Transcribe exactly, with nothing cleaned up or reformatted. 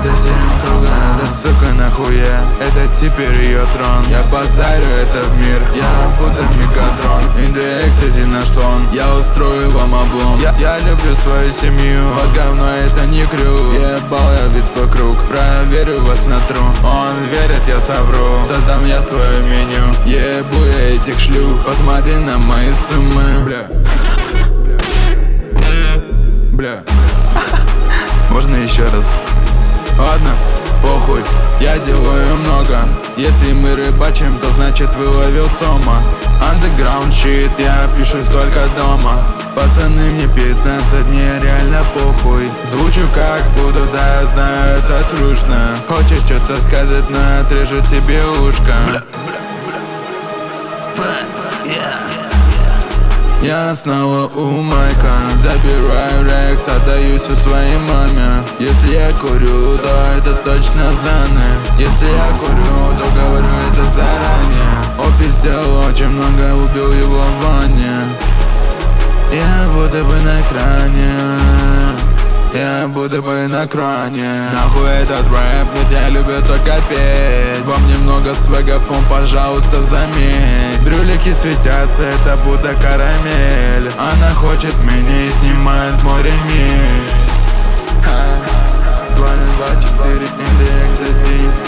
этим кругом. Эта сука нахуя, это теперь ее трон. Я базарю это в мир, я будто мегатрон. Инди экстази наш сон, я устрою вам облом. Я, я люблю свою семью, вот говно это не крю. Ебал я весь вокруг, проверю вас на тру. Он верит, я совру, создам я свое меню. Ебу я этих шлюх, посмотри на мои суммы. Бля, бля. Можно еще раз? Ладно, похуй, я делаю много. Если мы рыбачим, то значит выловил сома. Underground shit, я пишусь только дома. Пацаны, мне пятнадцать, мне реально похуй. Звучу как буду, да, я знаю, это трушно. Хочешь что-то сказать, но отрежу тебе ушко. Бля, бля, бля. Я снова у майка, забираю рекс, отдаю все своей маме. Если я курю, то это точно заны. Если я курю, то говорю это заранее. Опи сделал очень много, убил его в ванне. Я будто бы на экране, я будто бы на кране. Нахуй этот рэп, ведь я люблю только петь. Во мне много свегафон, пожалуйста, заметь. Брюлики светятся, это будто карамель. Она хочет меня и снимает мой ремень. Два, два, четыре, инди экстази.